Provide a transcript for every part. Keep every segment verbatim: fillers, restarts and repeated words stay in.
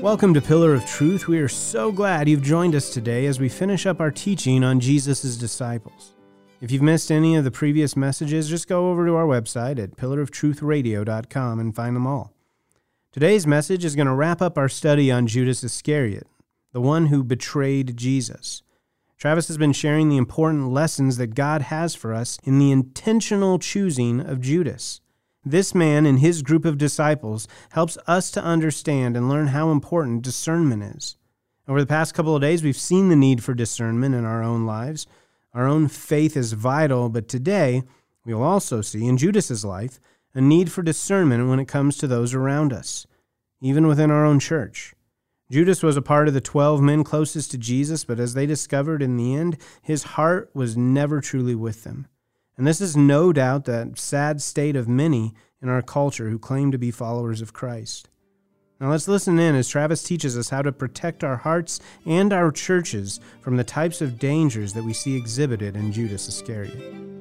Welcome to Pillar of Truth. We are so glad you've joined us today as we finish up our teaching on Jesus' disciples. If you've missed any of the previous messages, just go over to our website at pillar of truth radio dot com and find them all. Today's message is going to wrap up our study on Judas Iscariot, the one who betrayed Jesus. Travis has been sharing the important lessons that God has for us in the intentional choosing of Judas. This man and his group of disciples helps us to understand and learn how important discernment is. Over the past couple of days, we've seen the need for discernment in our own lives. Our own faith is vital, but today we'll also see in Judas's life a need for discernment when it comes to those around us, even within our own church. Judas was a part of the twelve men closest to Jesus, but as they discovered in the end, his heart was never truly with them. And this is no doubt the sad state of many in our culture who claim to be followers of Christ. Now let's listen in as Travis teaches us how to protect our hearts and our churches from the types of dangers that we see exhibited in Judas Iscariot.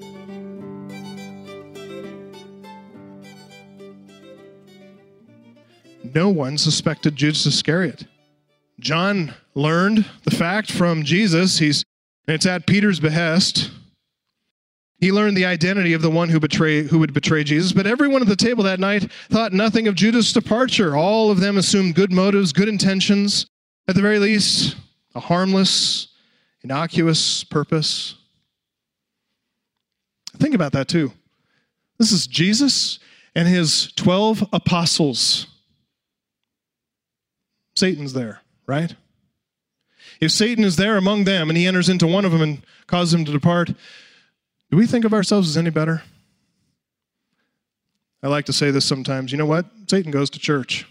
No one suspected Judas Iscariot. John learned the fact from Jesus. He's, and it's at Peter's behest. He learned the identity of the one who betray, who would betray Jesus, but everyone at the table that night thought nothing of Judas' departure. All of them assumed good motives, good intentions, at the very least, a harmless, innocuous purpose. Think about that too. This is Jesus and his twelve apostles. Satan's there, right? If Satan is there among them and he enters into one of them and causes him to depart, do we think of ourselves as any better? I like to say this sometimes. You know what? Satan goes to church.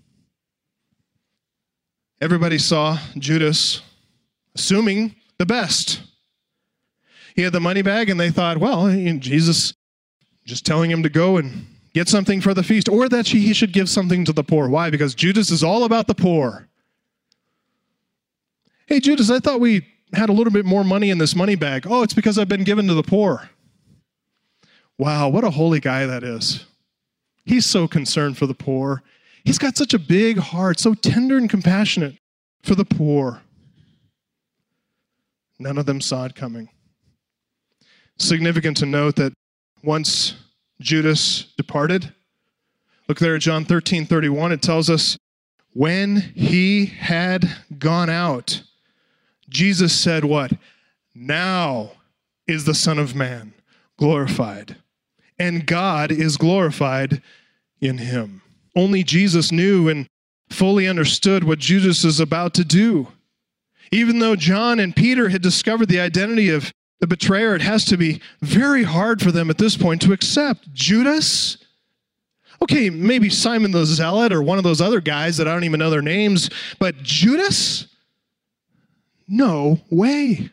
Everybody saw Judas assuming the best. He had the money bag and they thought, well, Jesus just telling him to go and get something for the feast, or that he should give something to the poor. Why? Because Judas is all about the poor. Hey, Judas, I thought we had a little bit more money in this money bag. Oh, it's because I've been given to the poor. Wow, what a holy guy that is. He's so concerned for the poor. He's got such a big heart, so tender and compassionate for the poor. None of them saw it coming. Significant to note that once Judas departed, look there at John thirteen thirty-one, it tells us, when he had gone out, Jesus said what? Now is the Son of Man glorified, and God is glorified in him. Only Jesus knew and fully understood what Judas is about to do. Even though John and Peter had discovered the identity of the betrayer, it has to be very hard for them at this point to accept. Judas? Okay, maybe Simon the Zealot or one of those other guys that I don't even know their names, but Judas? No way.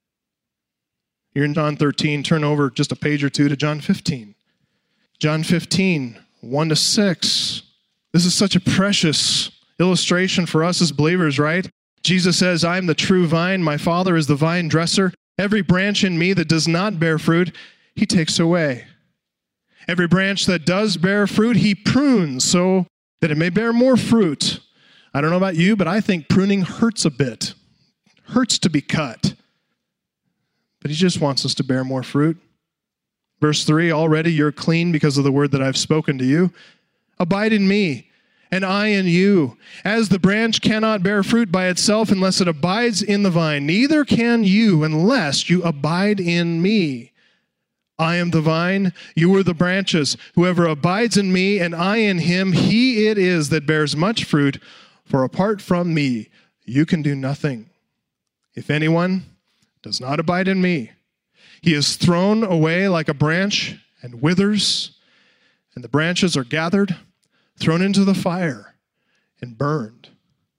You're in John thirteen. Turn over just a page or two to John fifteen. John fifteen, one to six. This is such a precious illustration for us as believers, right? Jesus says, I am the true vine. My Father is the vine dresser. Every branch in me that does not bear fruit, he takes away. Every branch that does bear fruit, he prunes so that it may bear more fruit. I don't know about you, but I think pruning hurts a bit. Hurts to be cut. But he just wants us to bear more fruit. Verse three, already you're clean because of the word that I've spoken to you. Abide in me, and I in you. As the branch cannot bear fruit by itself unless it abides in the vine, neither can you unless you abide in me. I am the vine, you are the branches. Whoever abides in me and I in him, he it is that bears much fruit, for apart from me, you can do nothing. If anyone does not abide in me, he is thrown away like a branch and withers, and the branches are gathered, thrown into the fire, and burned.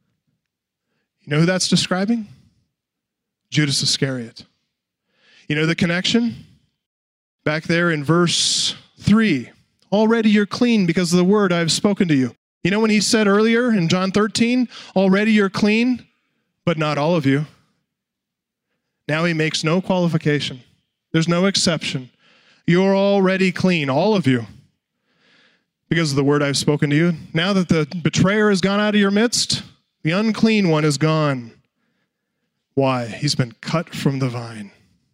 You know who that's describing? Judas Iscariot. You know the connection? Back there in verse three, already you're clean because of the word I've spoken to you. You know when he said earlier in John thirteen, already you're clean, but not all of you. Now he makes no qualification. There's no exception. You're already clean, all of you, because of the word I've spoken to you. Now that the betrayer has gone out of your midst, The unclean one is gone. Why? He's been cut from the vine.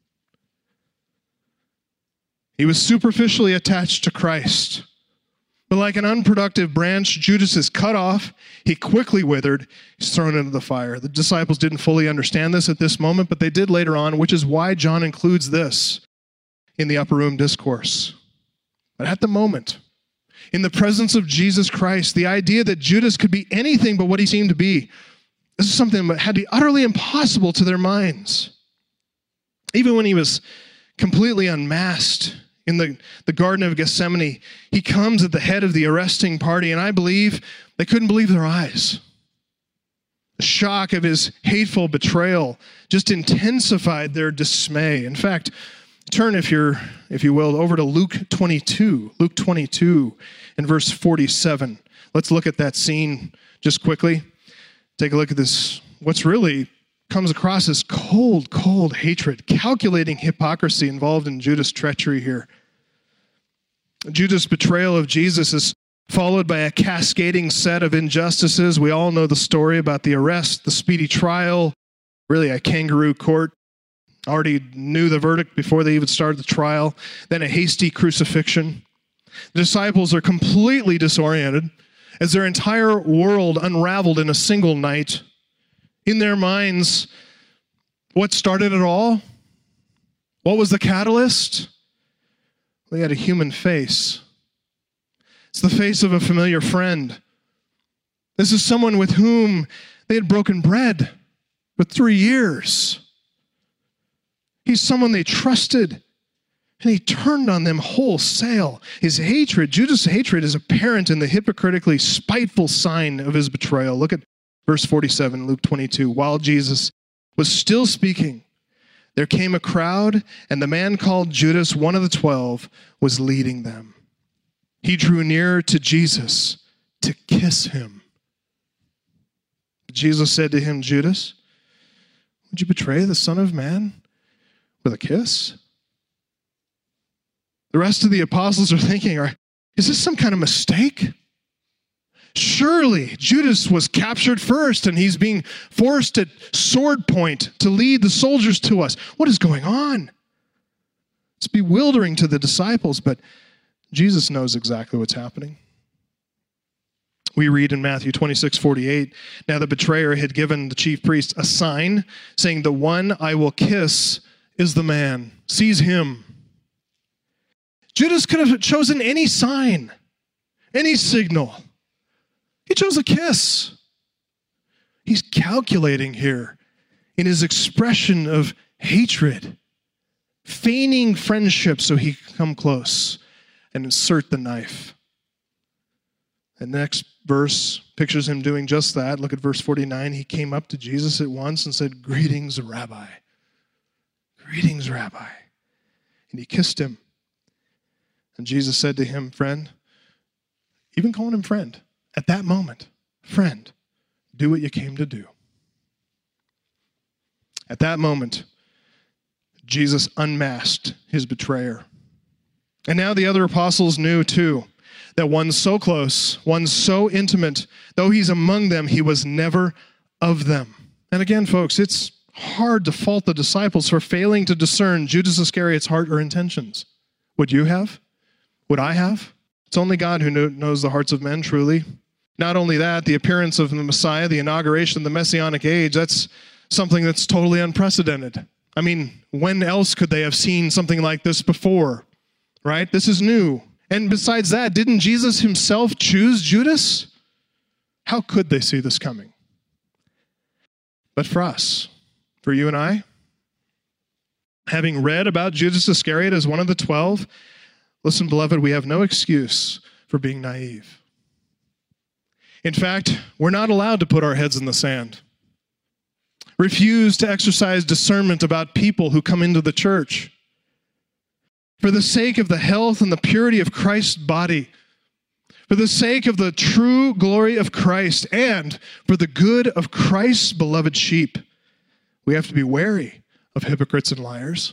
He was superficially attached to Christ. But like an unproductive branch, Judas is cut off. He quickly withered. He's thrown into the fire. The disciples didn't fully understand this at this moment, but they did later on, which is why John includes this in the upper room discourse. But at the moment, in the presence of Jesus Christ, the idea that Judas could be anything but what he seemed to be, this is something that had to be utterly impossible to their minds. Even when he was completely unmasked in the, the Garden of Gethsemane, he comes at the head of the arresting party, and I believe they couldn't believe their eyes. The shock of his hateful betrayal just intensified their dismay. In fact, turn, if you're, if you will, over to Luke twenty-two. Luke twenty-two and verse forty-seven. Let's look at that scene just quickly. Take a look at this. What's really comes across as cold, cold hatred, calculating hypocrisy involved in Judas' treachery here. Judas' betrayal of Jesus is followed by a cascading set of injustices. We all know the story about the arrest, the speedy trial, really a kangaroo court. Already knew the verdict before they even started the trial. Then a hasty crucifixion. The disciples are completely disoriented as their entire world unraveled in a single night. In their minds, what started it all? What was the catalyst? They had a human face. It's the face of a familiar friend. This is someone with whom they had broken bread for three years. He's someone they trusted, and he turned on them wholesale. His hatred, Judas' hatred, is apparent in the hypocritically spiteful sign of his betrayal. Look at verse forty-seven, Luke twenty-two. While Jesus was still speaking, there came a crowd, and the man called Judas, one of the twelve, was leading them. He drew near to Jesus to kiss him. Jesus said to him, Judas, would you betray the Son of Man with a kiss? The rest of the apostles are thinking, is this some kind of mistake? Surely Judas was captured first and he's being forced at sword point to lead the soldiers to us. What is going on? It's bewildering to the disciples, but Jesus knows exactly what's happening. We read in Matthew twenty-six forty-eight, now the betrayer had given the chief priest a sign saying, the one I will kiss is the man. Seize him. Judas could have chosen any sign, any signal. He chose a kiss. He's calculating here in his expression of hatred, feigning friendship so he can come close and insert the knife. The next verse pictures him doing just that. Look at verse forty-nine. He came up to Jesus at once and said, greetings, Rabbi. Greetings, Rabbi. And he kissed him. And Jesus said to him, friend, even calling him friend, at that moment, friend, do what you came to do. At that moment, Jesus unmasked his betrayer. And now the other apostles knew too, that one so close, one so intimate, though he's among them, he was never of them. And again, folks, it's hard to fault the disciples for failing to discern Judas Iscariot's heart or intentions. Would you have? Would I have? It's only God who knows the hearts of men, truly. Not only that, the appearance of the Messiah, the inauguration of the Messianic age, that's something that's totally unprecedented. I mean, when else could they have seen something like this before, right? This is new. And besides that, didn't Jesus himself choose Judas? How could they see this coming? But for us, for you and I, having read about Judas Iscariot as one of the twelve, listen, beloved, we have no excuse for being naive. In fact, we're not allowed to put our heads in the sand. Refuse to exercise discernment about people who come into the church. For the sake of the health and the purity of Christ's body, for the sake of the true glory of Christ, and for the good of Christ's beloved sheep, we have to be wary of hypocrites and liars.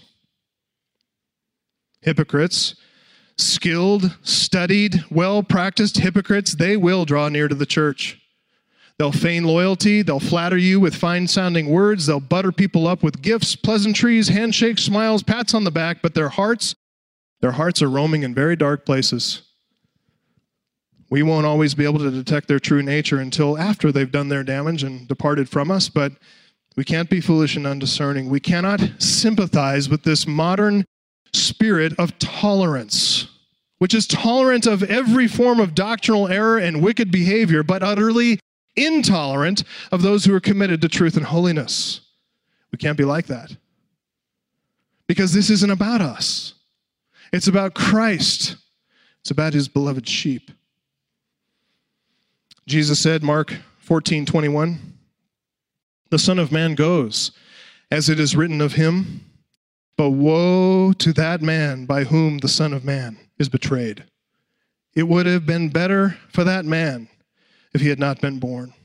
Hypocrites, skilled, studied, well-practiced hypocrites, they will draw near to the church. They'll feign loyalty. They'll flatter you with fine-sounding words. They'll butter people up with gifts, pleasantries, handshakes, smiles, pats on the back, but their hearts, their hearts are roaming in very dark places. We won't always be able to detect their true nature until after they've done their damage and departed from us, but we can't be foolish and undiscerning. We cannot sympathize with this modern spirit of tolerance, which is tolerant of every form of doctrinal error and wicked behavior, but utterly intolerant of those who are committed to truth and holiness. We can't be like that, because this isn't about us. It's about Christ. It's about his beloved sheep. Jesus said, Mark fourteen twenty-one, the Son of Man goes, as it is written of him, but woe to that man by whom the Son of Man is betrayed. It would have been better for that man if he had not been born.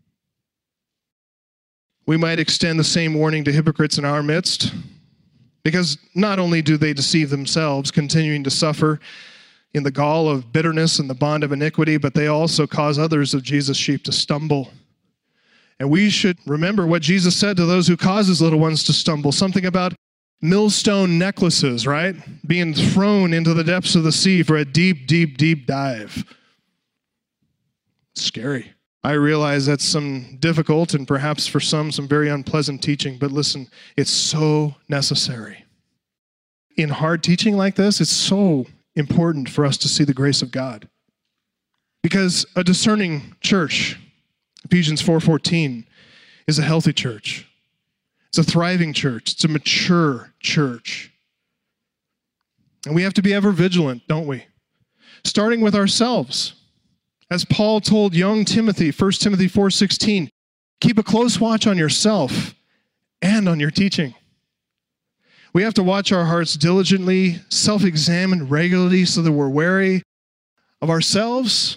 We might extend the same warning to hypocrites in our midst, because not only do they deceive themselves, continuing to suffer in the gall of bitterness and the bond of iniquity, but they also cause others of Jesus' sheep to stumble. And we should remember what Jesus said to those who cause his little ones to stumble, something about millstone necklaces, right? Being thrown into the depths of the sea for a deep, deep, deep dive. Scary. I realize that's some difficult and perhaps for some, some very unpleasant teaching, but listen, it's so necessary. In hard teaching like this, it's so important for us to see the grace of God. Because a discerning church, Ephesians four fourteen, is a healthy church. It's a thriving church. It's a mature church. And we have to be ever vigilant, don't we? Starting with ourselves. As Paul told young Timothy, First Timothy four sixteen, keep a close watch on yourself and on your teaching. We have to watch our hearts diligently, self-examine regularly so that we're wary of ourselves,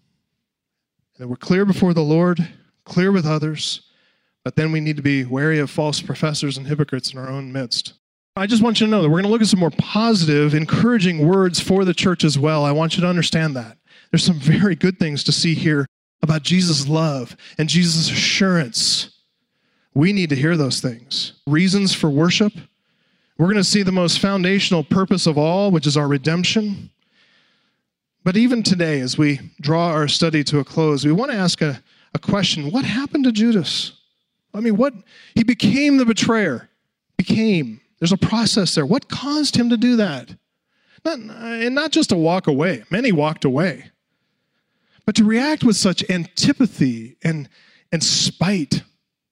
that we're clear before the Lord, clear with others, but then we need to be wary of false professors and hypocrites in our own midst. I just want you to know that we're going to look at some more positive, encouraging words for the church as well. I want you to understand that. There's some very good things to see here about Jesus' love and Jesus' assurance. We need to hear those things. Reasons for worship. We're going to see the most foundational purpose of all, which is our redemption. But even today, as we draw our study to a close, we want to ask a, a question. What happened to Judas? I mean, what? He became the betrayer. Became. There's a process there. What caused him to do that? Not, and not just to walk away. Many walked away. But to react with such antipathy and, and spite.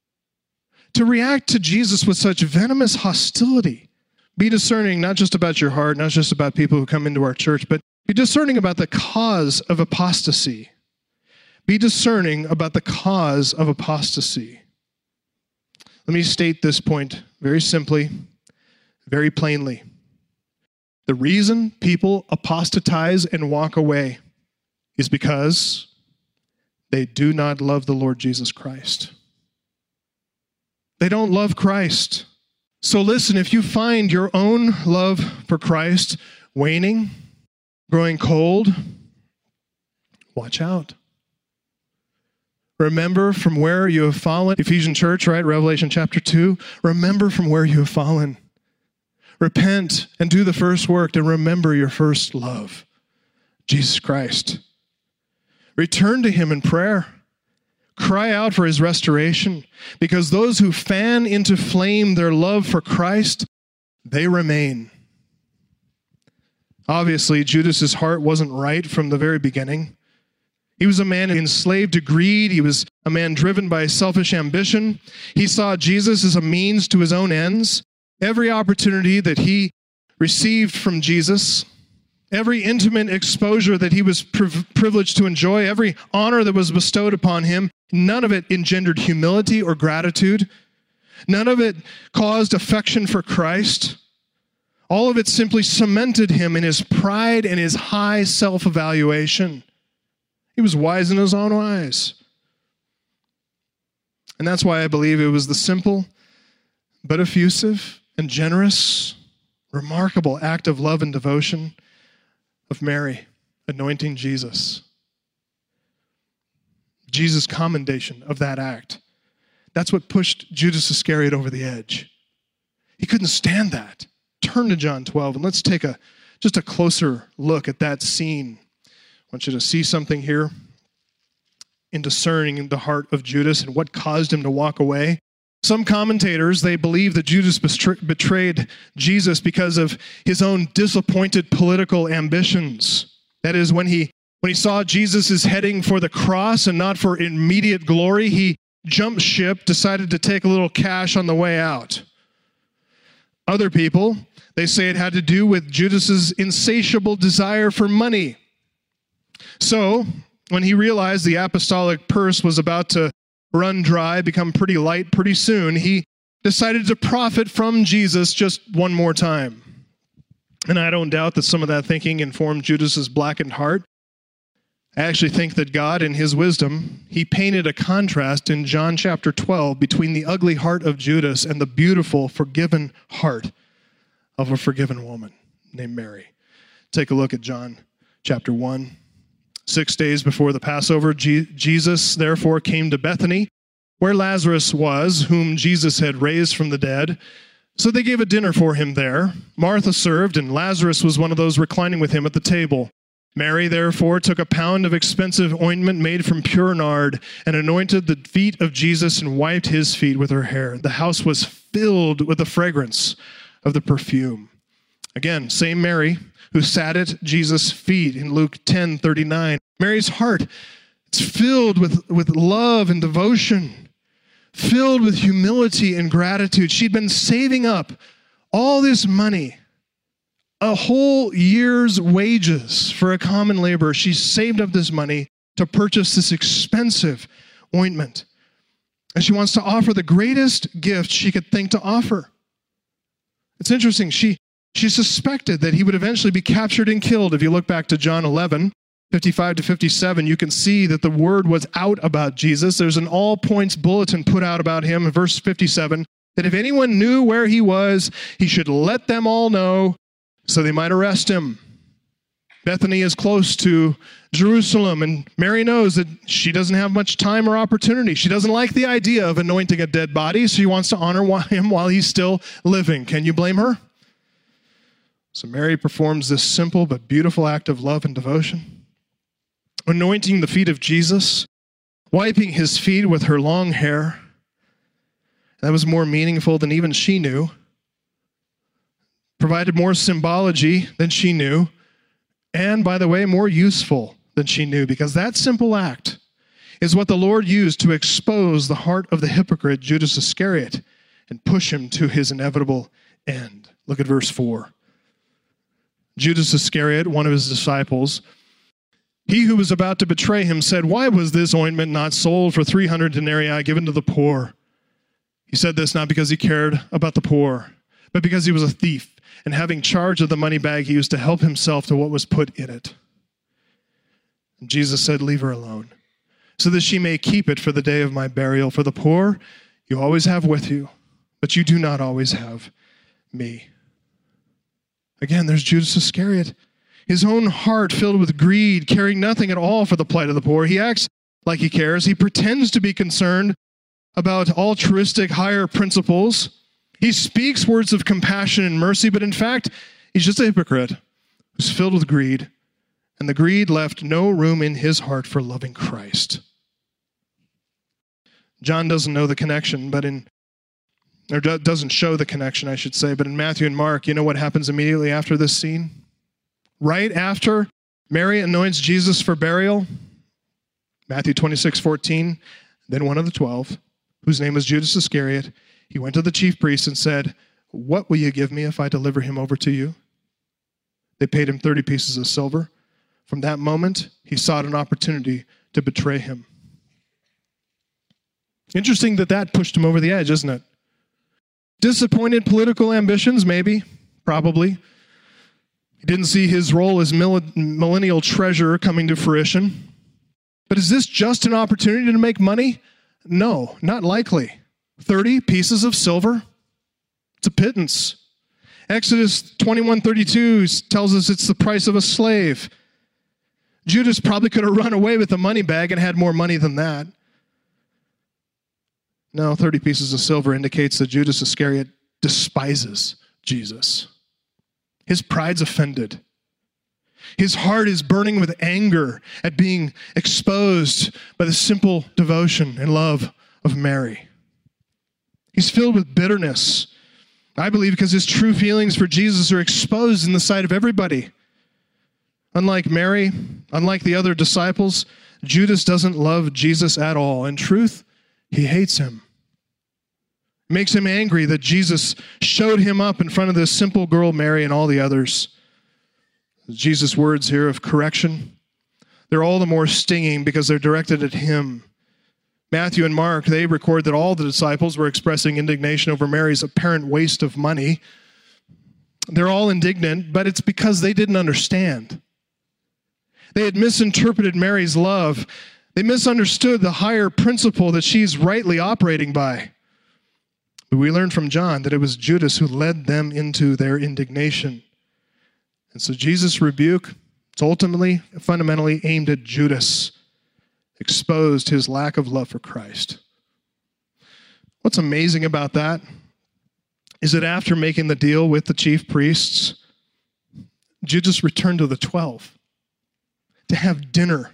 To react to Jesus with such venomous hostility. Be discerning not just about your heart, not just about people who come into our church, but be discerning about the cause of apostasy. Be discerning about the cause of apostasy. Let me state this point very simply, very plainly. The reason people apostatize and walk away is because they do not love the Lord Jesus Christ. They don't love Christ. So listen, if you find your own love for Christ waning, growing cold, watch out. Remember from where you have fallen. Ephesian church, right? Revelation chapter two. Remember from where you have fallen. Repent and do the first work and remember your first love, Jesus Christ. Return to him in prayer. Cry out for his restoration, because those who fan into flame their love for Christ, they remain. Obviously, Judas's heart wasn't right from the very beginning. He was a man enslaved to greed. He was a man driven by selfish ambition. He saw Jesus as a means to his own ends. Every opportunity that he received from Jesus, every intimate exposure that he was priv- privileged to enjoy, every honor that was bestowed upon him, none of it engendered humility or gratitude. None of it caused affection for Christ. All of it simply cemented him in his pride and his high self-evaluation. He was wise in his own eyes. And that's why I believe it was the simple but effusive and generous, remarkable act of love and devotion of Mary anointing Jesus. Jesus' commendation of that act. That's what pushed Judas Iscariot over the edge. He couldn't stand that. Turn to John twelve and let's take a just a closer look at that scene. I want you to see something here in discerning the heart of Judas and what caused him to walk away. Some commentators, they believe that Judas betrayed Jesus because of his own disappointed political ambitions. That is, when he when he saw Jesus is heading for the cross and not for immediate glory, he jumped ship, decided to take a little cash on the way out. Other people, they say it had to do with Judas's insatiable desire for money. So, when he realized the apostolic purse was about to run dry, become pretty light pretty soon, he decided to profit from Jesus just one more time. And I don't doubt that some of that thinking informed Judas's blackened heart. I actually think that God, in his wisdom, he painted a contrast in John chapter twelve between the ugly heart of Judas and the beautiful, forgiven heart of a forgiven woman named Mary. Take a look at John chapter one. Six days before the Passover, Je- Jesus therefore came to Bethany, where Lazarus was, whom Jesus had raised from the dead. So they gave a dinner for him there. Martha served, and Lazarus was one of those reclining with him at the table. Mary, therefore, took a pound of expensive ointment made from pure nard and anointed the feet of Jesus and wiped his feet with her hair. The house was filled with the fragrance of the perfume. Again, same Mary who sat at Jesus' feet in Luke ten thirty-nine. Mary's heart, it's filled with, with love and devotion, filled with humility and gratitude. She'd been saving up all this money, a whole year's wages for a common laborer. She saved up this money to purchase this expensive ointment. And she wants to offer the greatest gift she could think to offer. It's interesting. She, she suspected that he would eventually be captured and killed. If you look back to John eleven, fifty-five to fifty-seven, you can see that the word was out about Jesus. There's an all points bulletin put out about him in verse fifty-seven, that if anyone knew where he was, he should let them all know, so they might arrest him. Bethany is close to Jerusalem, and Mary knows that she doesn't have much time or opportunity. She doesn't like the idea of anointing a dead body, so she wants to honor him while he's still living. Can you blame her? So Mary performs this simple but beautiful act of love and devotion, anointing the feet of Jesus, wiping his feet with her long hair. That was more meaningful than even she knew. Provided more symbology than she knew, and, by the way, more useful than she knew, because that simple act is what the Lord used to expose the heart of the hypocrite Judas Iscariot and push him to his inevitable end. Look at verse four. Judas Iscariot, one of his disciples, he who was about to betray him, said, "Why was this ointment not sold for three hundred denarii given to the poor?" He said this not because he cared about the poor, but because he was a thief, and having charge of the money bag, he used to help himself to what was put in it. And Jesus said, "Leave her alone, so that she may keep it for the day of my burial. For the poor you always have with you, but you do not always have me." Again, there's Judas Iscariot, his own heart filled with greed, caring nothing at all for the plight of the poor. He acts like he cares. He pretends to be concerned about altruistic higher principles. He speaks words of compassion and mercy, but in fact, he's just a hypocrite who's filled with greed, and the greed left no room in his heart for loving Christ. John doesn't know the connection, but in, or doesn't show the connection, I should say, but in Matthew and Mark, you know what happens immediately after this scene? Right after Mary anoints Jesus for burial, Matthew twenty-six fourteen, then one of the twelve, whose name was Judas Iscariot, he went to the chief priests and said, "What will you give me if I deliver him over to you?" They paid him thirty pieces of silver. From that moment, he sought an opportunity to betray him. Interesting that that pushed him over the edge, isn't it? Disappointed political ambitions, maybe, probably. He didn't see his role as millennial treasurer coming to fruition. But is this just an opportunity to make money? No, not likely. thirty pieces of silver? It's a pittance. Exodus twenty-one thirty-two tells us it's the price of a slave. Judas probably could have run away with the money bag and had more money than that. No, thirty pieces of silver indicates that Judas Iscariot despises Jesus. His pride's offended. His heart is burning with anger at being exposed by the simple devotion and love of Mary. He's filled with bitterness, I believe, because his true feelings for Jesus are exposed in the sight of everybody. Unlike Mary, unlike the other disciples, Judas doesn't love Jesus at all. In truth, he hates him. It makes him angry that Jesus showed him up in front of this simple girl, Mary, and all the others. Jesus' words here of correction, they're all the more stinging because they're directed at him. Matthew and Mark, they record that all the disciples were expressing indignation over Mary's apparent waste of money. They're all indignant, but it's because they didn't understand. They had misinterpreted Mary's love. They misunderstood the higher principle that she's rightly operating by. But we learned from John that it was Judas who led them into their indignation. And so Jesus' rebuke, it's ultimately, fundamentally aimed at Judas, exposed his lack of love for Christ. What's amazing about that is that after making the deal with the chief priests, Judas returned to the twelve to have dinner.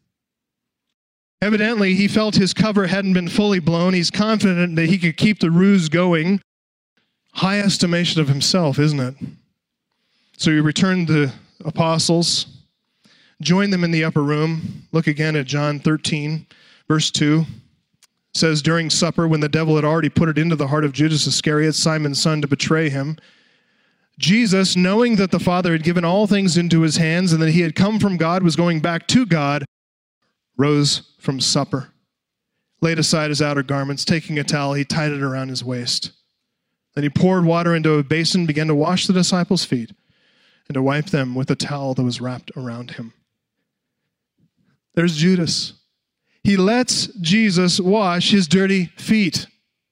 Evidently, he felt his cover hadn't been fully blown. He's confident that he could keep the ruse going. High estimation of himself, isn't it? So he returned the apostles, joined them in the upper room. Look again at John thirteen, verse two. It says, during supper, when the devil had already put it into the heart of Judas Iscariot, Simon's son, to betray him, Jesus, knowing that the Father had given all things into his hands and that he had come from God, was going back to God, rose from supper, laid aside his outer garments, taking a towel, he tied it around his waist. Then he poured water into a basin, began to wash the disciples' feet, and to wipe them with a towel that was wrapped around him. There's Judas. He lets Jesus wash his dirty feet.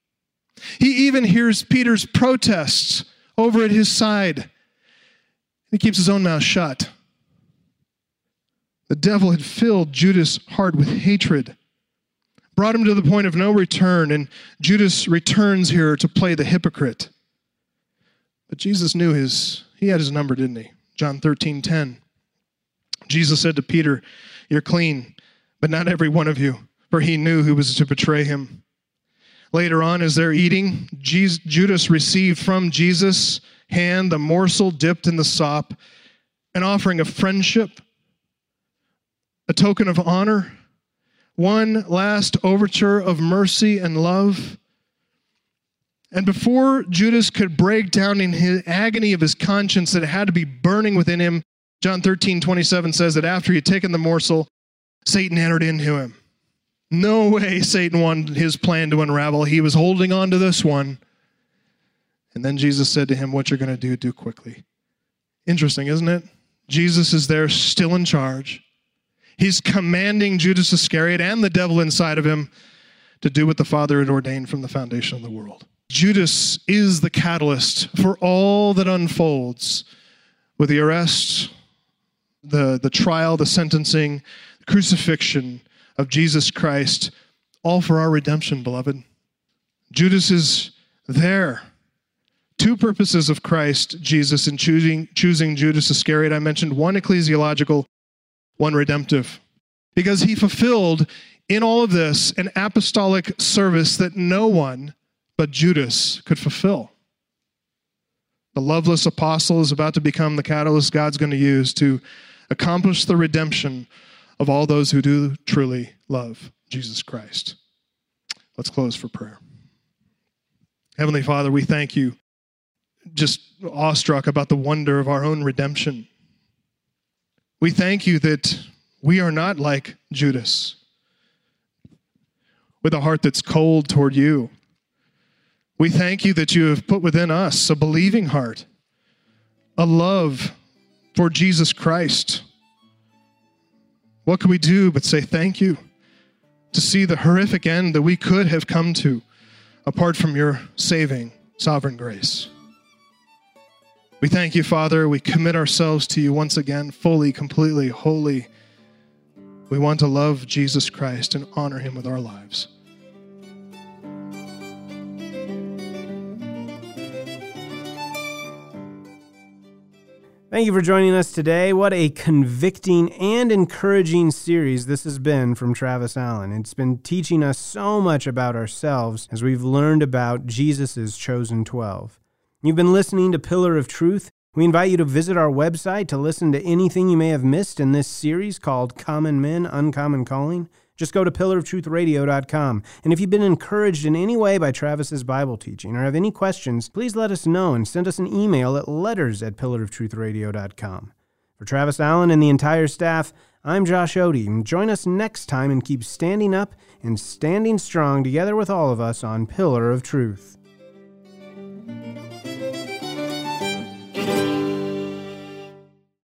He even hears Peter's protests over at his side. He keeps his own mouth shut. The devil had filled Judas' heart with hatred, brought him to the point of no return, and Judas returns here to play the hypocrite. But Jesus knew his, he had his number, didn't he? John thirteen ten. Jesus said to Peter, "You're clean, but not every one of you," for he knew who was to betray him. Later on, as they're eating, Judas received from Jesus' hand the morsel dipped in the sop, an offering of friendship, a token of honor, one last overture of mercy and love. And before Judas could break down in his agony of his conscience that it had to be burning within him, John thirteen twenty-seven says that after he had taken the morsel, Satan entered into him. No way Satan wanted his plan to unravel. He was holding on to this one. And then Jesus said to him, "What you're going to do, do quickly." Interesting, isn't it? Jesus is there still in charge. He's commanding Judas Iscariot and the devil inside of him to do what the Father had ordained from the foundation of the world. Judas is the catalyst for all that unfolds with the arrest, the, the trial, the sentencing, the crucifixion of Jesus Christ, all for our redemption, beloved. Judas is there. Two purposes of Christ Jesus in choosing, choosing Judas Iscariot. I mentioned one ecclesiological, one redemptive. Because he fulfilled in all of this an apostolic service that no one but Judas could fulfill. The loveless apostle is about to become the catalyst God's going to use to accomplish the redemption of all those who do truly love Jesus Christ. Let's close for prayer. Heavenly Father, we thank you, just awestruck about the wonder of our own redemption. We thank you that we are not like Judas, with a heart that's cold toward you. We thank you that you have put within us a believing heart, a love for Jesus Christ. What can we do but say thank you to see the horrific end that we could have come to apart from your saving sovereign grace? We thank you, Father. We commit ourselves to you once again, fully, completely, wholly, We want to love Jesus Christ and honor him with our lives. Thank you for joining us today. What a convicting and encouraging series this has been from Travis Allen. It's been teaching us so much about ourselves as we've learned about Jesus' chosen twelve. You've been listening to Pillar of Truth. We invite you to visit our website to listen to anything you may have missed in this series called Common Men, Uncommon Calling. Just go to pillar of truth radio dot com. And if you've been encouraged in any way by Travis's Bible teaching or have any questions, please let us know and send us an email at letters at pillar of truth radio dot com. For Travis Allen and the entire staff, I'm Josh Odie. Join us next time and keep standing up and standing strong together with all of us on Pillar of Truth.